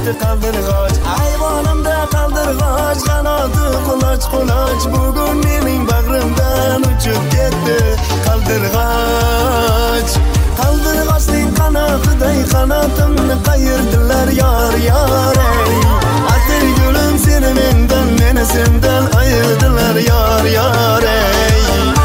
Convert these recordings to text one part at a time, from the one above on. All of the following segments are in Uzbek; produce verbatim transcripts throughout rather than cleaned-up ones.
uchdi qaldirg'och ayvonimda qaldirg'och qanoti quloch quloch bugun mening bag'rimdan uchib ketdi qaldirg'och qaldirg'ochning qanotiday qanotimni qayirdilar yor yor ey atir gulim seni mendan meni sendan ayirdilar yor yor ey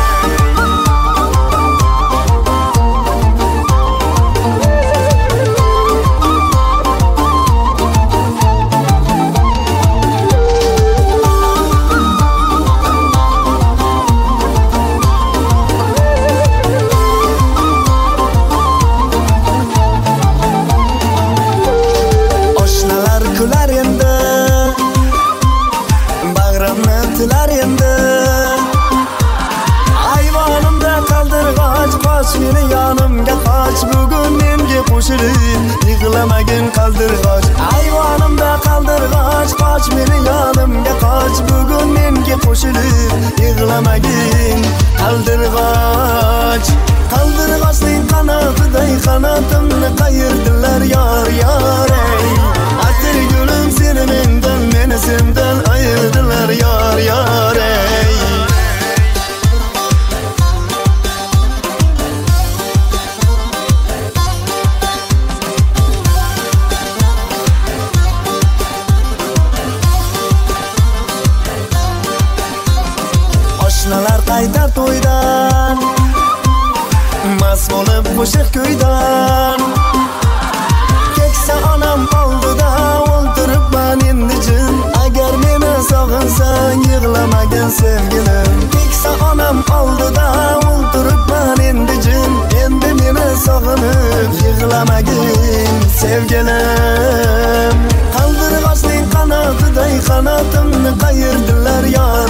kular endi bag'rimni tilar endi ayvonimda qaldirg'och qoch meni yonimga qoch bugun menga qo'shilib yig'lamagin qaldirg'och ayvonimda qaldirg'och qoch meni yonimga qoch bugun menga qo'shilib yig'lamagin qaldirg'och qaldirg'ochning qanotiday qanotimni qayirdilar yor yor ey atir gulim seni mendan meni sendan ayirdilar yor yor ey oshnalar qaytar to'ydan mast bo'lib qo'shiq kuydan keksa onam oldida o'ltiribman endi jin agar meni sog'insang yig'lamagin sevgilim keksa onam oldida o'ltiribman endi jin endi meni sog'inib yig'lamagin sevgilim qaldirg'ochning qanotiday qanotimni qayirdilar yor